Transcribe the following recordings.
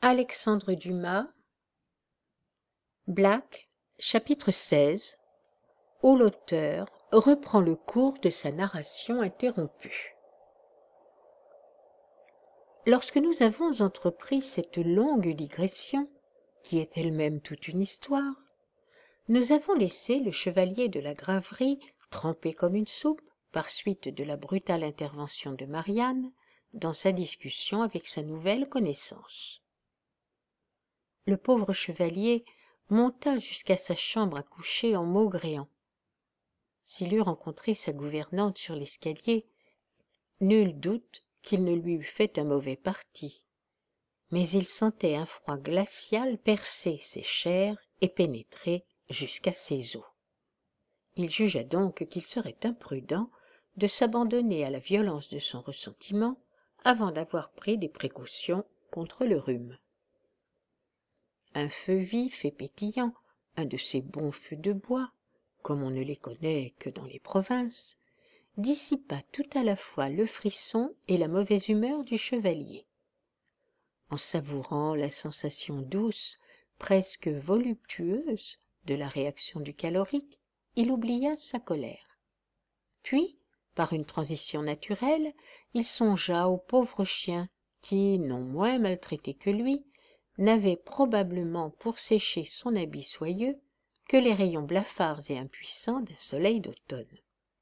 Alexandre Dumas, Black, chapitre 16, où l'auteur reprend le cours de sa narration interrompue. Lorsque nous avons entrepris cette longue digression, qui est elle-même toute une histoire, nous avons laissé le chevalier de la Graverie trempé comme une soupe par suite de la brutale intervention de Marianne dans sa discussion avec sa nouvelle connaissance. Le pauvre chevalier monta jusqu'à sa chambre à coucher en maugréant. S'il eût rencontré sa gouvernante sur l'escalier, nul doute qu'il ne lui eût fait un mauvais parti, mais il sentait un froid glacial percer ses chairs et pénétrer jusqu'à ses os. Il jugea donc qu'il serait imprudent de s'abandonner à la violence de son ressentiment avant d'avoir pris des précautions contre le rhume. Un feu vif et pétillant, un de ces bons feux de bois, comme on ne les connaît que dans les provinces, dissipa tout à la fois le frisson et la mauvaise humeur du chevalier. En savourant la sensation douce, presque voluptueuse, de la réaction du calorique, il oublia sa colère. Puis, par une transition naturelle, il songea au pauvre chien qui, non moins maltraité que lui, n'avait probablement pour sécher son habit soyeux que les rayons blafards et impuissants d'un soleil d'automne.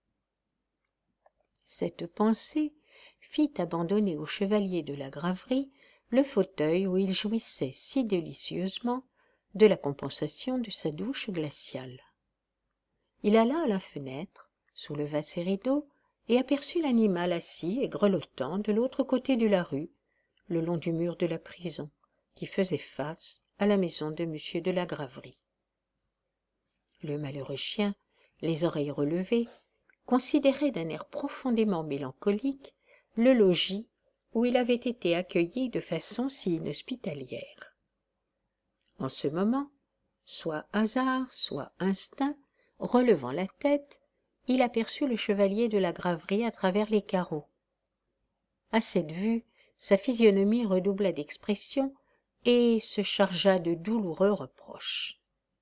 Cette pensée fit abandonner au chevalier de la Graverie le fauteuil où il jouissait si délicieusement de la compensation de sa douche glaciale. Il alla à la fenêtre, souleva ses rideaux et aperçut l'animal assis et grelottant de l'autre côté de la rue, le long du mur de la prison, qui faisait face à la maison de M. de la Graverie. Le malheureux chien, les oreilles relevées, considérait d'un air profondément mélancolique le logis où il avait été accueilli de façon si inhospitalière. En ce moment, soit hasard, soit instinct, relevant la tête, il aperçut le chevalier de la Graverie à travers les carreaux. À cette vue, sa physionomie redoubla d'expression et se chargea de douloureux reproches.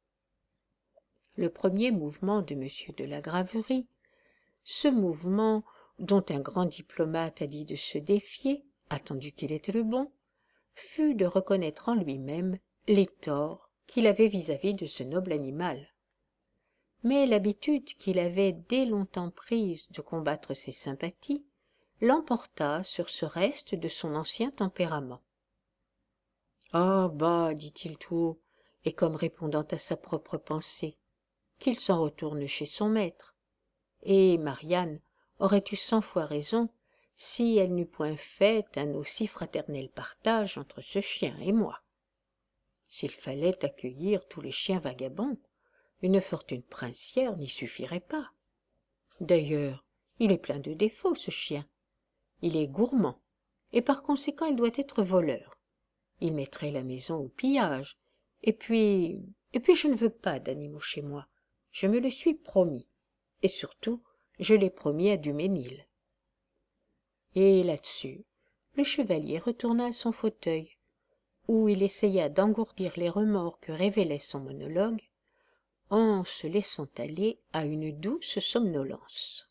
Le premier mouvement de M. de la Graverie, ce mouvement dont un grand diplomate a dit de se défier, attendu qu'il était le bon, fut de reconnaître en lui-même les torts qu'il avait vis-à-vis de ce noble animal. Mais l'habitude qu'il avait dès longtemps prise de combattre ses sympathies l'emporta sur ce reste de son ancien tempérament. « Ah bah, dit-il tout haut, et comme répondant à sa propre pensée, qu'il s'en retourne chez son maître. Et Marianne aurait eu 100 fois raison si elle n'eût point fait un aussi fraternel partage entre ce chien et moi. S'il fallait accueillir tous les chiens vagabonds, une fortune princière n'y suffirait pas. D'ailleurs, il est plein de défauts, ce chien. Il est gourmand, et par conséquent il doit être voleur. Il mettrait la maison au pillage, et puis je ne veux pas d'animaux chez moi. Je me le suis promis, et surtout, je l'ai promis à Duménil. Et là-dessus, le chevalier retourna à son fauteuil, où il essaya d'engourdir les remords que révélait son monologue, en se laissant aller à une douce somnolence.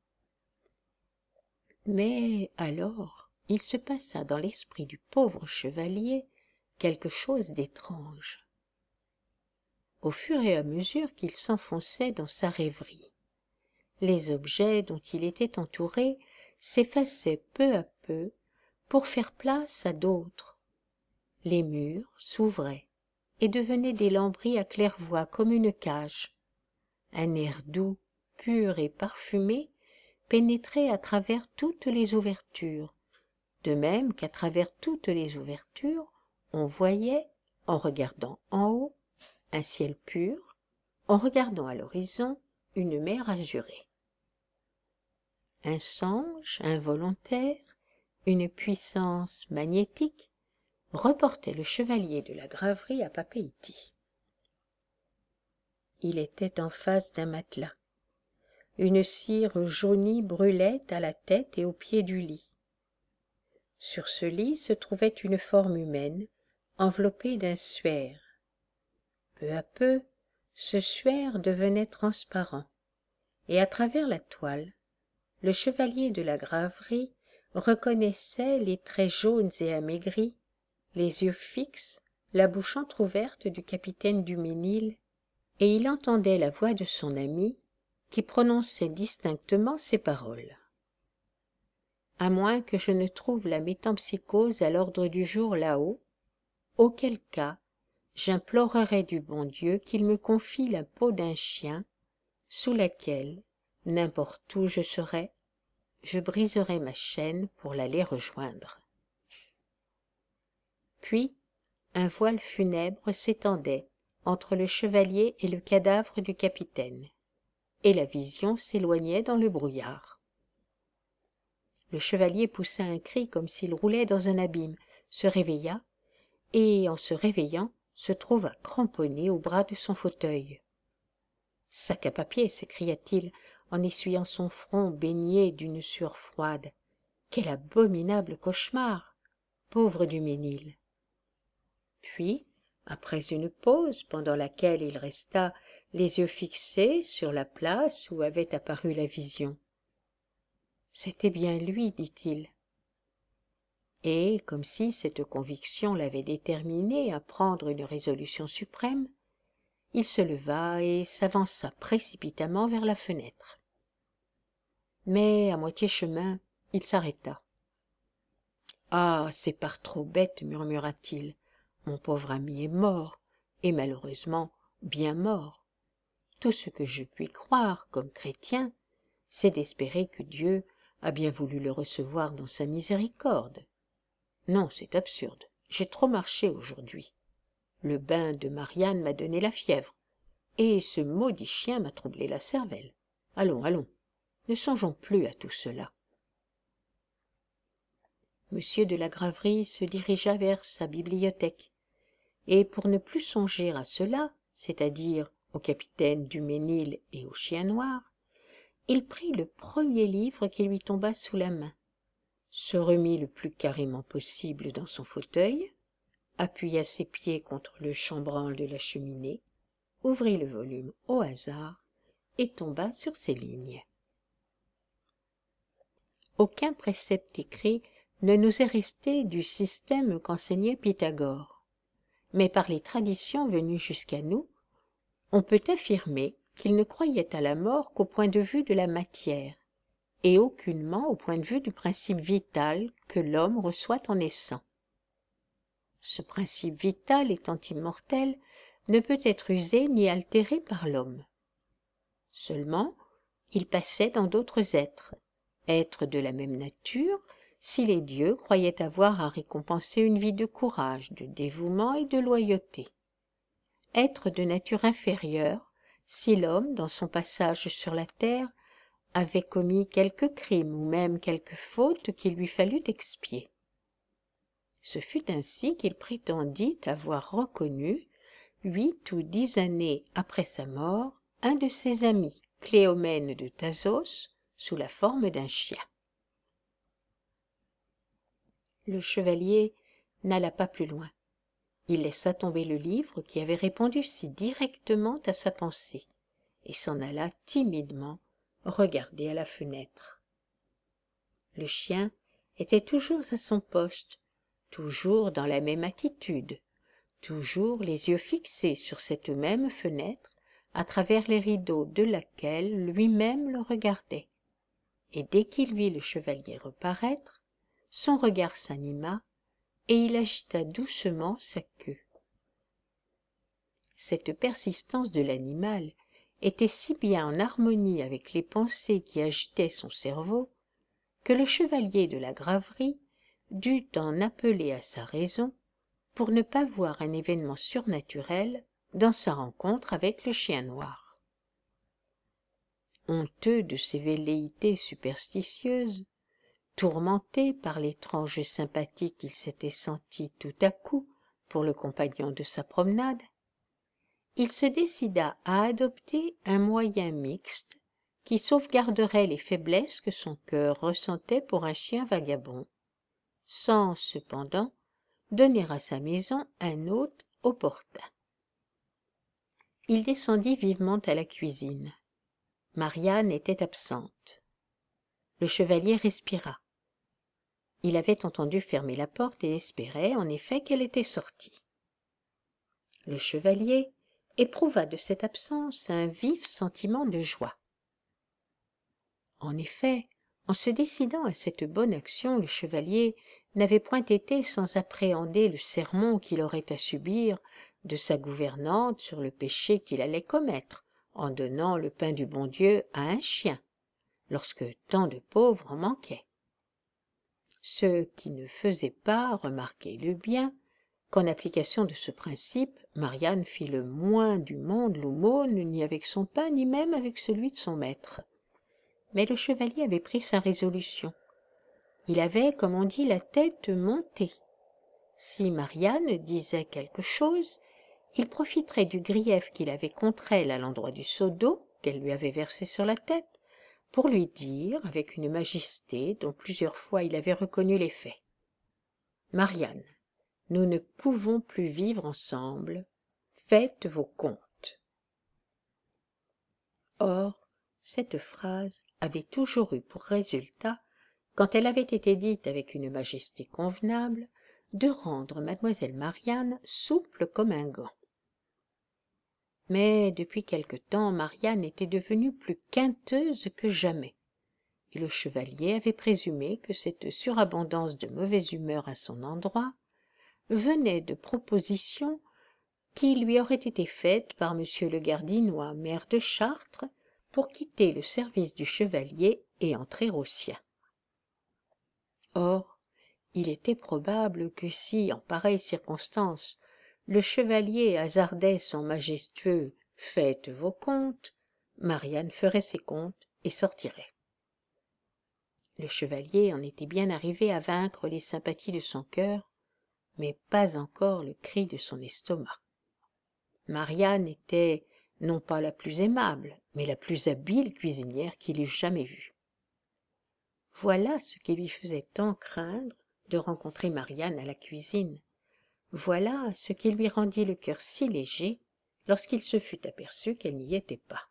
Mais alors, il se passa dans l'esprit du pauvre chevalier quelque chose d'étrange. Au fur et à mesure qu'il s'enfonçait dans sa rêverie, les objets dont il était entouré s'effaçaient peu à peu pour faire place à d'autres. Les murs s'ouvraient et devenaient des lambris à claire-voie comme une cage. Un air doux, pur et parfumé pénétrait à travers toutes les ouvertures, de même qu'à travers toutes les ouvertures on voyait, en regardant en haut, un ciel pur, en regardant à l'horizon, une mer azurée. Un songe involontaire, une puissance magnétique, reportait le chevalier de la Graverie à Papeete. Il était en face d'un matelas. Une cire jaunie brûlait à la tête et aux pieds du lit. Sur ce lit se trouvait une forme humaine, enveloppé d'un suaire. Peu à peu, ce suaire devenait transparent, et à travers la toile, le chevalier de la Graverie reconnaissait les traits jaunes et amaigris, les yeux fixes, la bouche entr'ouverte du capitaine Duménil, et il entendait la voix de son ami qui prononçait distinctement ces paroles. À moins que je ne trouve la métempsycose à l'ordre du jour là-haut, auquel cas j'implorerai du bon Dieu qu'il me confie la peau d'un chien, sous laquelle, n'importe où je serai, je briserai ma chaîne pour l'aller rejoindre. Puis un voile funèbre s'étendait entre le chevalier et le cadavre du capitaine, et la vision s'éloignait dans le brouillard. Le chevalier poussa un cri comme s'il roulait dans un abîme, se réveilla, et en se réveillant, se trouva cramponné au bras de son fauteuil. « Sac à papier !» s'écria-t-il en essuyant son front baigné d'une sueur froide. « Quel abominable cauchemar, pauvre Duménil !» Puis, après une pause pendant laquelle il resta les yeux fixés sur la place où avait apparu la vision, « C'était bien lui, dit-il. » Et, comme si cette conviction l'avait déterminé à prendre une résolution suprême, il se leva et s'avança précipitamment vers la fenêtre. Mais, à moitié chemin, il s'arrêta. « Ah, c'est par trop bête, murmura-t-il. Mon pauvre ami est mort, et malheureusement bien mort. Tout ce que je puis croire, comme chrétien, c'est d'espérer que Dieu a bien voulu le recevoir dans sa miséricorde. Non, c'est absurde, j'ai trop marché aujourd'hui. Le bain de Marianne m'a donné la fièvre, et ce maudit chien m'a troublé la cervelle. Allons, allons, ne songeons plus à tout cela. » Monsieur de la Graverie se dirigea vers sa bibliothèque, et pour ne plus songer à cela, c'est-à-dire au capitaine Duménil et au chien noir, il prit le premier livre qui lui tomba sous la main, se remit le plus carrément possible dans son fauteuil, appuya ses pieds contre le chambranle de la cheminée, ouvrit le volume au hasard et tomba sur ces lignes. Aucun précepte écrit ne nous est resté du système qu'enseignait Pythagore, mais par les traditions venues jusqu'à nous, on peut affirmer qu'il ne croyait à la mort qu'au point de vue de la matière, et aucunement au point de vue du principe vital que l'homme reçoit en naissant. Ce principe vital étant immortel, ne peut être usé ni altéré par l'homme. Seulement, il passait dans d'autres êtres de la même nature, si les dieux croyaient avoir à récompenser une vie de courage, de dévouement et de loyauté. Être de nature inférieure, si l'homme, dans son passage sur la terre, avait commis quelque crime ou même quelque faute qu'il lui fallut expier. Ce fut ainsi qu'il prétendit avoir reconnu, 8 ou 10 années après sa mort, un de ses amis, Cléomène de Thasos, sous la forme d'un chien. Le chevalier n'alla pas plus loin. Il laissa tomber le livre qui avait répondu si directement à sa pensée, et s'en alla timidement regarder à la fenêtre. Le chien était toujours à son poste, toujours dans la même attitude, toujours les yeux fixés sur cette même fenêtre, à travers les rideaux de laquelle lui-même le regardait. Et dès qu'il vit le chevalier reparaître, son regard s'anima, et il agita doucement sa queue. Cette persistance de l'animal était si bien en harmonie avec les pensées qui agitaient son cerveau, que le chevalier de la Graverie dut en appeler à sa raison pour ne pas voir un événement surnaturel dans sa rencontre avec le chien noir. Honteux de ses velléités superstitieuses, tourmenté par l'étrange sympathie qu'il s'était senti tout à coup pour le compagnon de sa promenade, il se décida à adopter un moyen mixte qui sauvegarderait les faiblesses que son cœur ressentait pour un chien vagabond, sans cependant donner à sa maison un hôte opportun. Il descendit vivement à la cuisine. Marianne était absente. Le chevalier respira. Il avait entendu fermer la porte et espérait, en effet, qu'elle était sortie. Le chevalier éprouva de cette absence un vif sentiment de joie. En effet, en se décidant à cette bonne action, le chevalier n'avait point été sans appréhender le sermon qu'il aurait à subir de sa gouvernante sur le péché qu'il allait commettre en donnant le pain du bon Dieu à un chien, lorsque tant de pauvres en manquaient. Ce qui ne faisait pas remarquer le bien qu'en application de ce principe, Marianne fit le moins du monde l'aumône, ni avec son pain, ni même avec celui de son maître. Mais le chevalier avait pris sa résolution. Il avait, comme on dit, la tête montée. Si Marianne disait quelque chose, il profiterait du grief qu'il avait contre elle à l'endroit du seau d'eau qu'elle lui avait versé sur la tête, pour lui dire, avec une majesté dont plusieurs fois il avait reconnu l'effet: « Marianne, nous ne pouvons plus vivre ensemble, faites vos comptes. » Or, cette phrase avait toujours eu pour résultat, quand elle avait été dite avec une majesté convenable, de rendre mademoiselle Marianne souple comme un gant. Mais depuis quelque temps Marianne était devenue plus quinteuse que jamais, et le chevalier avait présumé que cette surabondance de mauvaise humeur à son endroit venait de propositions qui lui auraient été faites par monsieur le Gardinois, maire de Chartres, pour quitter le service du chevalier et entrer au sien. Or, il était probable que si, en pareille circonstance, le chevalier hasardait son majestueux « faites vos comptes », Marianne ferait ses comptes et sortirait. Le chevalier en était bien arrivé à vaincre les sympathies de son cœur, mais pas encore le cri de son estomac. Marianne était non pas la plus aimable, mais la plus habile cuisinière qu'il eût jamais vue. Voilà ce qui lui faisait tant craindre de rencontrer Marianne à la cuisine. Voilà ce qui lui rendit le cœur si léger lorsqu'il se fut aperçu qu'elle n'y était pas.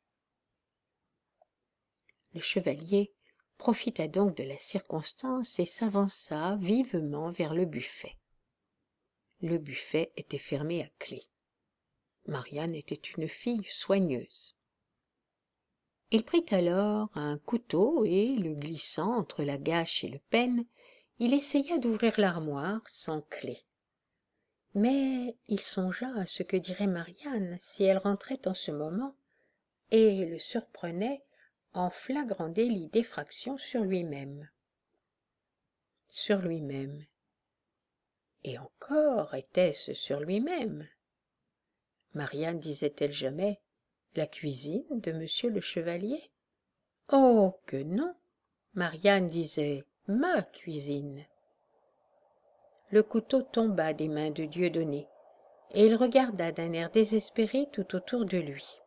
Le chevalier profita donc de la circonstance et s'avança vivement vers le buffet. Le buffet était fermé à clef. Marianne était une fille soigneuse. Il prit alors un couteau et, le glissant entre la gâche et le pêne, il essaya d'ouvrir l'armoire sans clef. Mais il songea à ce que dirait Marianne si elle rentrait en ce moment, et le surprenait en flagrant délit d'effraction sur lui-même. Sur lui-même. Et encore était-ce sur lui-même. Marianne disait-elle jamais « la cuisine de monsieur le chevalier » ? Oh, que non! Marianne disait « ma cuisine ». Le couteau tomba des mains de Dieudonné, et il regarda d'un air désespéré tout autour de lui.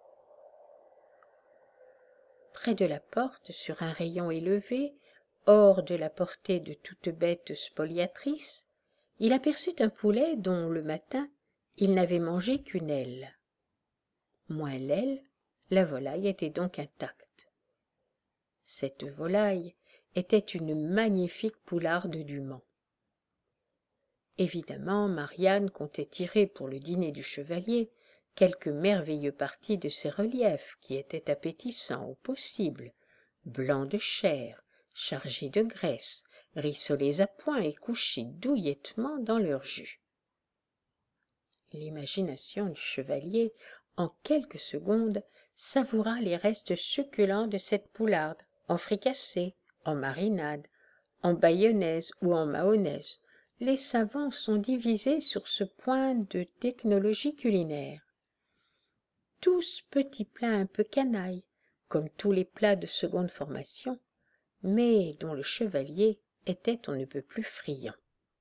Près de la porte, sur un rayon élevé, hors de la portée de toute bête spoliatrice, il aperçut un poulet dont, le matin, il n'avait mangé qu'une aile. Moins l'aile, la volaille était donc intacte. Cette volaille était une magnifique poularde du Mans. Évidemment, Marianne comptait tirer pour le dîner du chevalier quelque merveilleux parti de ces reliefs qui étaient appétissants au possible, blancs de chair, chargés de graisse, rissolés à point et couchés douillettement dans leur jus. L'imagination du chevalier, en quelques secondes, savoura les restes succulents de cette poularde, en fricassée, en marinade, en bayonnaise ou en mahonnaise. Les savants sont divisés sur ce point de technologie culinaire. Tous petits plats un peu canailles, comme tous les plats de seconde formation, mais dont le chevalier était on ne peut plus friand.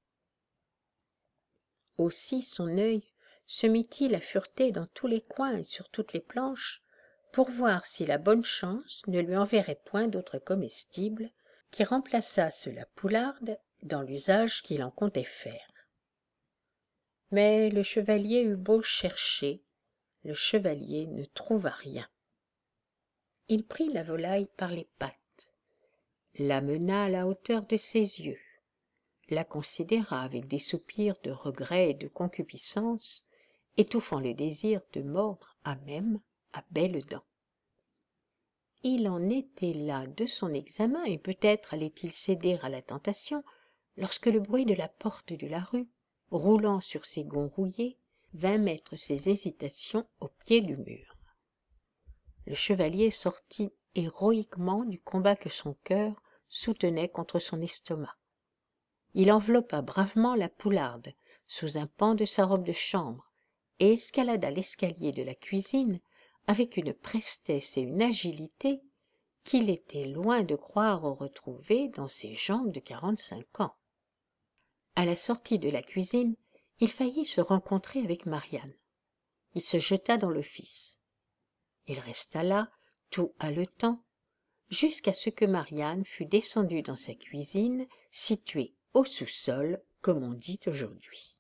Aussi son œil se mit-il à fureter dans tous les coins et sur toutes les planches, pour voir si la bonne chance ne lui enverrait point d'autre comestible qui remplaçasse la poularde dans l'usage qu'il en comptait faire. Mais le chevalier eut beau chercher, le chevalier ne trouva rien. Il prit la volaille par les pattes, la mena à la hauteur de ses yeux, la considéra avec des soupirs de regret et de concupiscence, étouffant le désir de mordre à même à belles dents. Il en était là de son examen, et peut-être allait-il céder à la tentation, lorsque le bruit de la porte de la rue, roulant sur ses gonds rouillés, vint mettre ses hésitations au pied du mur. Le chevalier sortit héroïquement du combat que son cœur soutenait contre son estomac. Il enveloppa bravement la poularde sous un pan de sa robe de chambre et escalada l'escalier de la cuisine avec une prestesse et une agilité qu'il était loin de croire retrouver dans ses jambes de 45 ans. À la sortie de la cuisine, il faillit se rencontrer avec Marianne. Il se jeta dans l'office. Il resta là, tout haletant, jusqu'à ce que Marianne fût descendue dans sa cuisine, située au sous-sol, comme on dit aujourd'hui.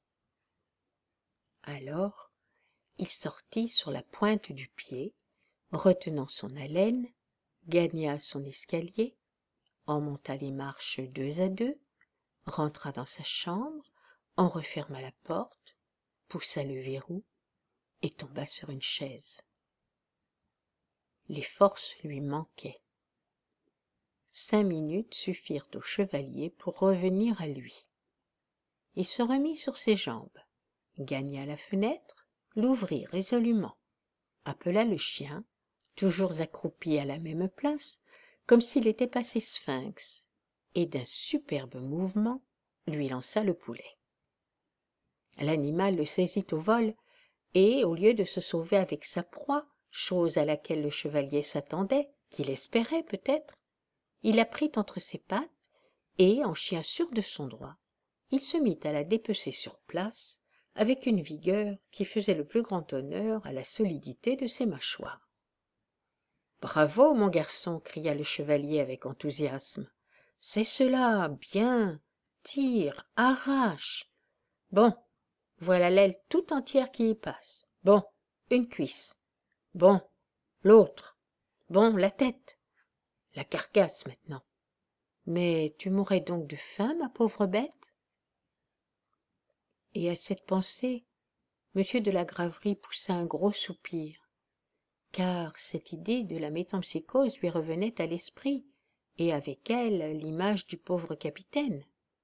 Alors, il sortit sur la pointe du pied, retenant son haleine, gagna son escalier, en monta les marches 2 à 2, rentra dans sa chambre, en referma la porte, poussa le verrou et tomba sur une chaise. Les forces lui manquaient. 5 minutes suffirent au chevalier pour revenir à lui. Il se remit sur ses jambes, gagna la fenêtre, l'ouvrit résolument, appela le chien, toujours accroupi à la même place, comme s'il était passé sphinx, et d'un superbe mouvement lui lança le poulet. L'animal le saisit au vol, et, au lieu de se sauver avec sa proie, chose à laquelle le chevalier s'attendait, qu'il espérait peut-être, il la prit entre ses pattes, et, en chien sûr de son droit, il se mit à la dépecer sur place, avec une vigueur qui faisait le plus grand honneur à la solidité de ses mâchoires. « Bravo, mon garçon !» cria le chevalier avec enthousiasme. « C'est cela, bien, tire, arrache. Bon, voilà l'aile tout entière qui y passe. Bon, une cuisse. Bon, l'autre. Bon, la tête. La carcasse maintenant. Mais tu mourrais donc de faim, ma pauvre bête ?» Et à cette pensée, M. de la Graverie poussa un gros soupir, car cette idée de la métempsycose lui revenait à l'esprit, et avec elle l'image du pauvre capitaine.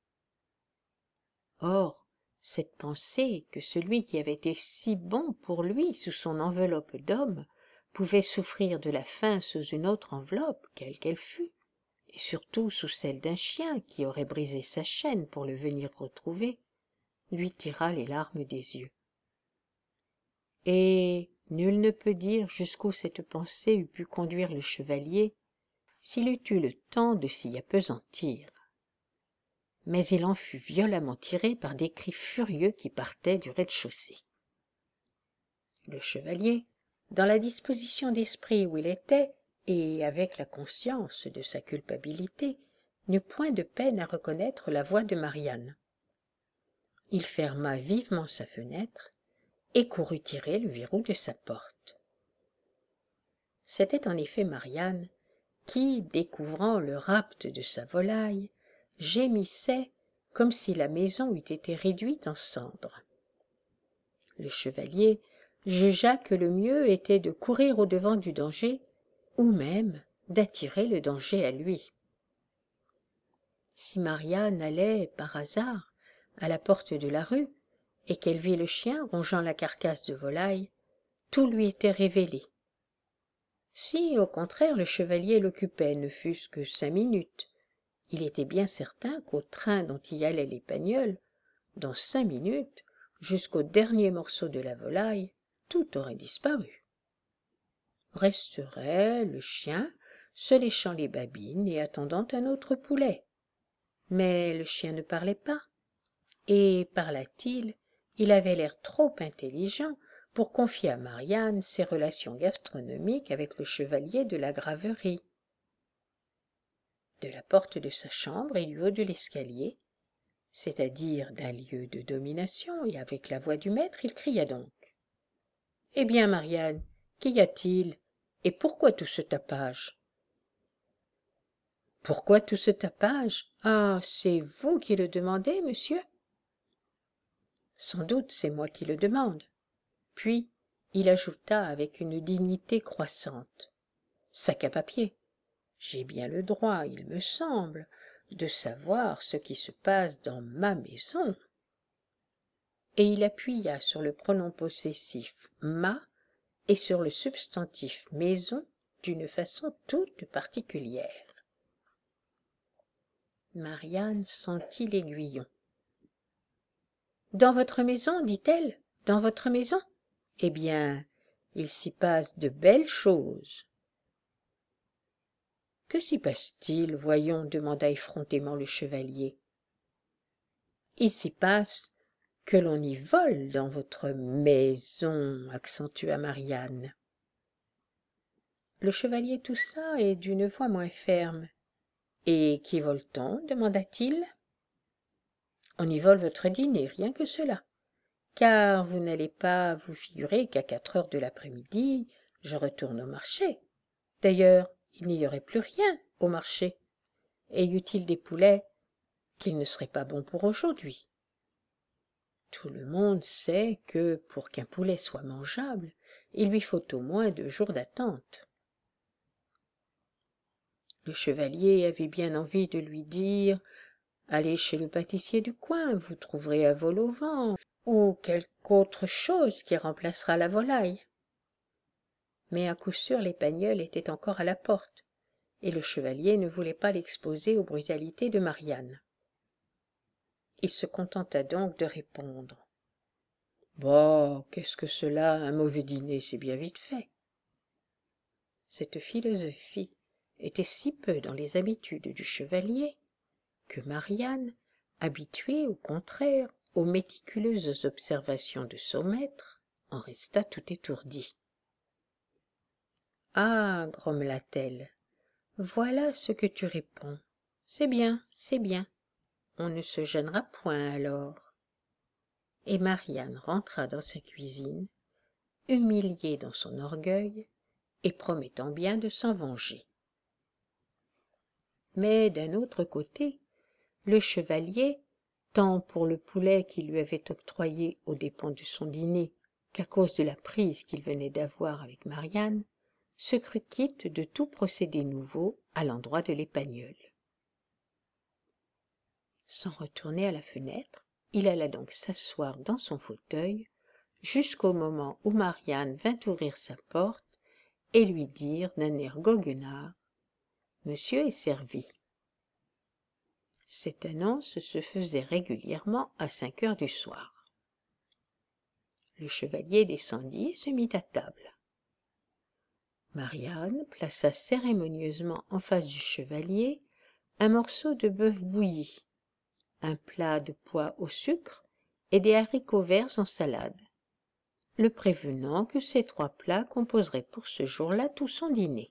Or, cette pensée que celui qui avait été si bon pour lui sous son enveloppe d'homme pouvait souffrir de la faim sous une autre enveloppe, quelle qu'elle fût, et surtout sous celle d'un chien qui aurait brisé sa chaîne pour le venir retrouver, lui tira les larmes des yeux. Et nul ne peut dire jusqu'où cette pensée eût pu conduire le chevalier s'il eût eu le temps de s'y appesantir. Mais il en fut violemment tiré par des cris furieux qui partaient du rez-de-chaussée. Le chevalier, dans la disposition d'esprit où il était, et avec la conscience de sa culpabilité, n'eut point de peine à reconnaître la voix de Marianne. Il ferma vivement sa fenêtre et courut tirer le verrou de sa porte. C'était en effet Marianne qui, découvrant le rapt de sa volaille, gémissait comme si la maison eût été réduite en cendres. Le chevalier jugea que le mieux était de courir au-devant du danger, ou même d'attirer le danger à lui. Si Marianne allait, par hasard, à la porte de la rue, et qu'elle vit le chien rongeant la carcasse de volaille, tout lui était révélé. Si, au contraire, le chevalier l'occupait, ne fût-ce que 5 minutes, il était bien certain qu'au train dont y allait l'Épagneul, dans 5 minutes, jusqu'au dernier morceau de la volaille, tout aurait disparu. Resterait le chien, se léchant les babines et attendant un autre poulet. Mais le chien ne parlait pas, et, parla-t-il, il avait l'air trop intelligent pour confier à Marianne ses relations gastronomiques avec le chevalier de la Graverie. De la porte de sa chambre et du haut de l'escalier, c'est-à-dire d'un lieu de domination, et avec la voix du maître, il cria donc. « Eh bien, Marianne, qu'y a-t-il? Et pourquoi tout ce tapage? » « Pourquoi tout ce tapage? Ah, c'est vous qui le demandez, monsieur? » « Sans doute c'est moi qui le demande. » Puis il ajouta avec une dignité croissante. « Sac à papier. J'ai bien le droit, il me semble, de savoir ce qui se passe dans ma maison. » Et il appuya sur le pronom possessif « ma » et sur le substantif « maison » d'une façon toute particulière. Marianne sentit l'aiguillon. « Dans votre maison, dit-elle, dans votre maison? Eh bien, il s'y passe de belles choses. » « Que s'y passe-t-il, voyons ?» demanda effrontément le chevalier. « Il s'y passe que l'on y vole dans votre maison, » accentua Marianne. Le chevalier toussa et d'une voix moins ferme. « Et qui vole-t-on ? demanda-t-il. « On y vole votre dîner, rien que cela, car vous n'allez pas vous figurer qu'à 4 heures de l'après-midi, je retourne au marché. D'ailleurs, il n'y aurait plus rien au marché, et y eût-il des poulets qu'ils ne seraient pas bons pour aujourd'hui. Tout le monde sait que, pour qu'un poulet soit mangeable, il lui faut au moins 2 jours d'attente. » Le chevalier avait bien envie de lui dire « Allez chez le pâtissier du coin, vous trouverez un vol au vent, ou quelque autre chose qui remplacera la volaille. » Mais à coup sûr l'Épagneul était encore à la porte, et le chevalier ne voulait pas l'exposer aux brutalités de Marianne. Il se contenta donc de répondre. « Bah, qu'est-ce que cela, un mauvais dîner, c'est bien vite fait. » Cette philosophie était si peu dans les habitudes du chevalier que Marianne, habituée au contraire aux méticuleuses observations de son maître, en resta tout étourdie. « Ah, grommela-t-elle, voilà ce que tu réponds. C'est bien, c'est bien. On ne se gênera point alors. » Et Marianne rentra dans sa cuisine, humiliée dans son orgueil et promettant bien de s'en venger. Mais d'un autre côté, le chevalier, tant pour le poulet qu'il lui avait octroyé aux dépens de son dîner qu'à cause de la prise qu'il venait d'avoir avec Marianne, se crut quitte de tout procédé nouveau à l'endroit de l'Épagneul. Sans retourner à la fenêtre, il alla donc s'asseoir dans son fauteuil jusqu'au moment où Marianne vint ouvrir sa porte et lui dire d'un air goguenard « Monsieur est servi ». Cette annonce se faisait régulièrement à 5 heures du soir. Le chevalier descendit et se mit à table. Marianne plaça cérémonieusement en face du chevalier un morceau de bœuf bouilli, un plat de pois au sucre et des haricots verts en salade, le prévenant que ces 3 plats composeraient pour ce jour-là tout son dîner.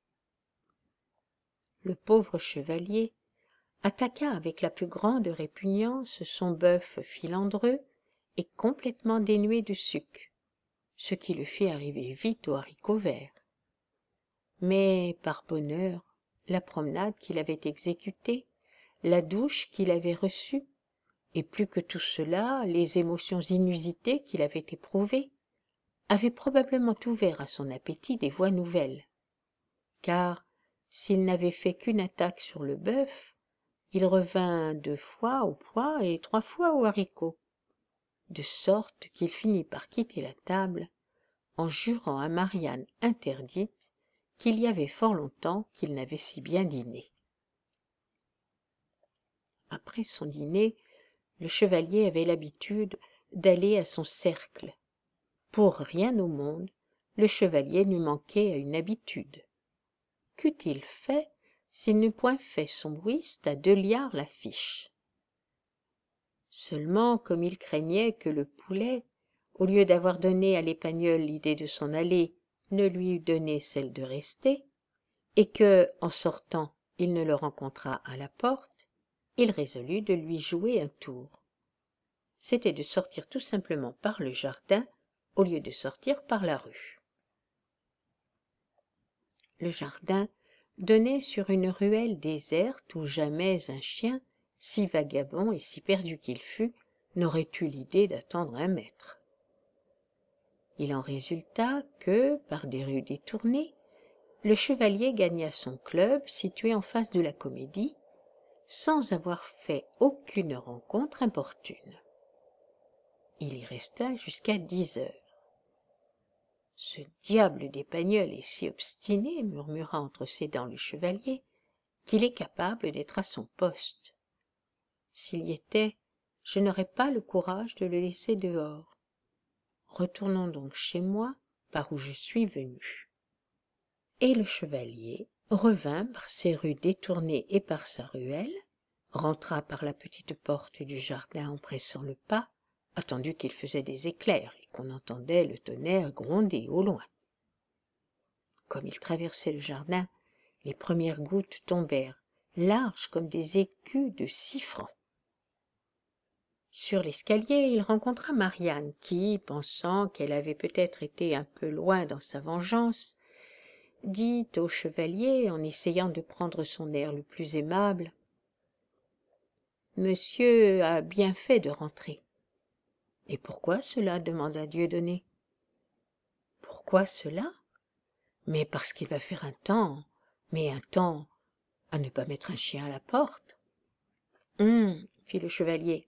Le pauvre chevalier attaqua avec la plus grande répugnance son bœuf filandreux et complètement dénué de sucre, ce qui le fit arriver vite aux haricots verts. Mais, par bonheur, la promenade qu'il avait exécutée, la douche qu'il avait reçue, et plus que tout cela, les émotions inusitées qu'il avait éprouvées, avaient probablement ouvert à son appétit des voies nouvelles. Car, s'il n'avait fait qu'une attaque sur le bœuf, il revint 2 fois au pois et 3 fois aux haricots, de sorte qu'il finit par quitter la table, en jurant à Marianne interdite qu'il y avait fort longtemps qu'il n'avait si bien dîné. Après son dîner, le chevalier avait l'habitude d'aller à son cercle. Pour rien au monde, le chevalier n'eût manqué à une habitude. Qu'eût-il fait s'il n'eût point fait son whist à 2 liards la fiche? Seulement, comme il craignait que le poulet, au lieu d'avoir donné à l'Épagneul l'idée de s'en aller, ne lui eût donné celle de rester, et que, en sortant, il ne le rencontrât à la porte, il résolut de lui jouer un tour. C'était de sortir tout simplement par le jardin au lieu de sortir par la rue. Le jardin donnait sur une ruelle déserte où jamais un chien, si vagabond et si perdu qu'il fût, n'aurait eu l'idée d'attendre un maître. Il en résulta que, par des rues détournées, le chevalier gagna son club situé en face de la Comédie, sans avoir fait aucune rencontre importune. Il y resta jusqu'à 10 heures. Ce diable d'Épagneul est si obstiné, murmura entre ses dents le chevalier, qu'il est capable d'être à son poste. S'il y était, je n'aurais pas le courage de le laisser dehors. Retournons donc chez moi, par où je suis venu. Et le chevalier revint par ses rues détournées et par sa ruelle, rentra par la petite porte du jardin en pressant le pas, attendu qu'il faisait des éclairs et qu'on entendait le tonnerre gronder au loin. Comme il traversait le jardin, les premières gouttes tombèrent, larges comme des écus de 6 francs. Sur l'escalier, il rencontra Marianne qui, pensant qu'elle avait peut-être été un peu loin dans sa vengeance, dit au chevalier, en essayant de prendre son air le plus aimable, « Monsieur a bien fait de rentrer. » « Et pourquoi cela ?» demanda Dieudonné. « Pourquoi cela ? Mais parce qu'il va faire un temps à ne pas mettre un chien à la porte. » Fit le chevalier,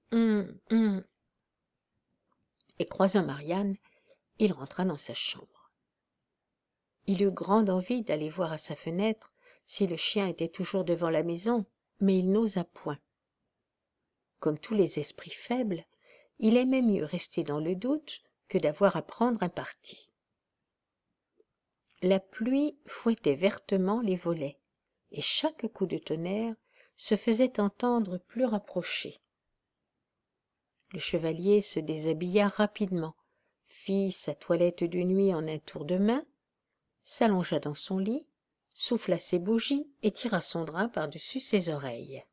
et croisant Marianne, il rentra dans sa chambre. Il eut grande envie d'aller voir à sa fenêtre si le chien était toujours devant la maison, mais il n'osa point. Comme tous les esprits faibles, il aimait mieux rester dans le doute que d'avoir à prendre un parti. La pluie fouettait vertement les volets, et chaque coup de tonnerre se faisait entendre plus rapproché. Le chevalier se déshabilla rapidement, fit sa toilette de nuit en un tour de main, s'allongea dans son lit, souffla ses bougies et tira son drap par-dessus ses oreilles.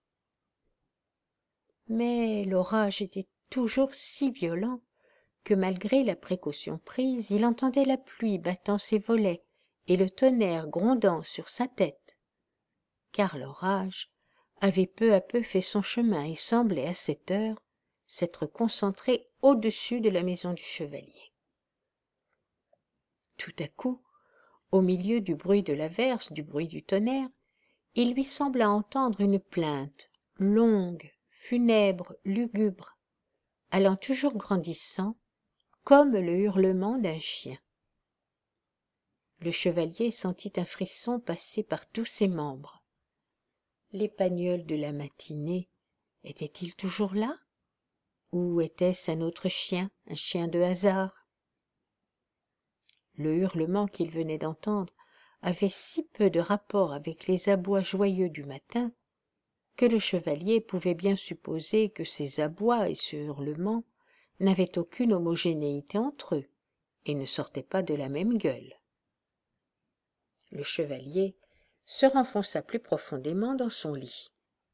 Mais l'orage était toujours si violent que malgré la précaution prise, il entendait la pluie battant ses volets et le tonnerre grondant sur sa tête, car l'orage avait peu à peu fait son chemin et semblait à cette heure s'être concentré au-dessus de la maison du chevalier. Tout à coup, au milieu du bruit de l'averse, du bruit du tonnerre, il lui sembla entendre une plainte, longue, funèbre, lugubre, allant toujours grandissant, comme le hurlement d'un chien. Le chevalier sentit un frisson passer par tous ses membres. L'Épagneul de la matinée était-il toujours là? Ou était-ce un autre chien, un chien de hasard? Le hurlement qu'il venait d'entendre avait si peu de rapport avec les abois joyeux du matin que le chevalier pouvait bien supposer que ces abois et ce hurlement n'avaient aucune homogénéité entre eux et ne sortaient pas de la même gueule. Le chevalier se renfonça plus profondément dans son lit.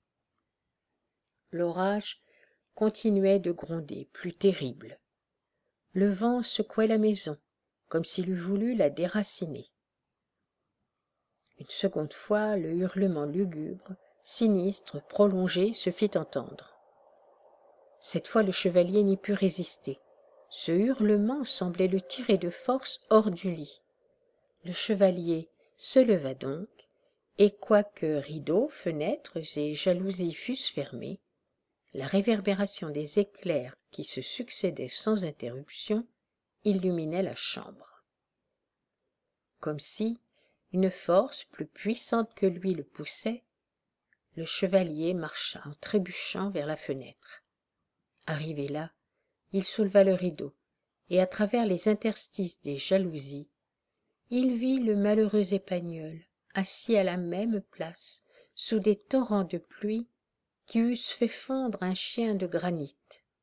L'orage continuait de gronder, plus terrible. Le vent secouait la maison, comme s'il eût voulu la déraciner. Une seconde fois, le hurlement lugubre, sinistre, prolongé, se fit entendre. Cette fois, le chevalier n'y put résister. Ce hurlement semblait le tirer de force hors du lit. Le chevalier se leva donc, et quoique rideaux, fenêtres et jalousies fussent fermés, la réverbération des éclairs qui se succédaient sans interruption illuminait la chambre. Comme si une force plus puissante que lui le poussait, le chevalier marcha en trébuchant vers la fenêtre. Arrivé là, il souleva le rideau, et à travers les interstices des jalousies, il vit le malheureux Épagneul, assis à la même place, sous des torrents de pluie qui eussent fait fondre un chien de granit.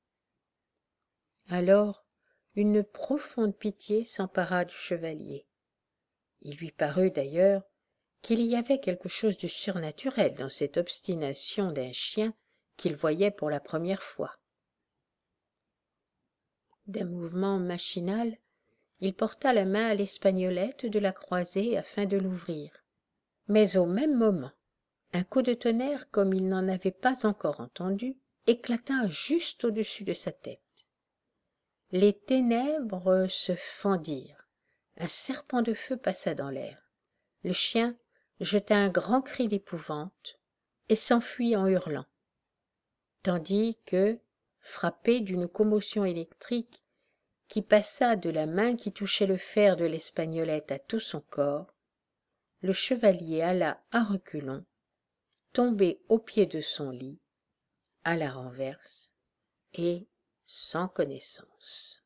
Alors une profonde pitié s'empara du chevalier. Il lui parut d'ailleurs qu'il y avait quelque chose de surnaturel dans cette obstination d'un chien qu'il voyait pour la première fois. D'un mouvement machinal, il porta la main à l'espagnolette de la croisée afin de l'ouvrir. Mais au même moment, un coup de tonnerre comme il n'en avait pas encore entendu éclata juste au-dessus de sa tête. Les ténèbres se fendirent, un serpent de feu passa dans l'air. Le chien jeta un grand cri d'épouvante et s'enfuit en hurlant, tandis que, frappé d'une commotion électrique qui passa de la main qui touchait le fer de l'espagnolette à tout son corps, le chevalier alla à reculons, tomber au pied de son lit, à la renverse et sans connaissance.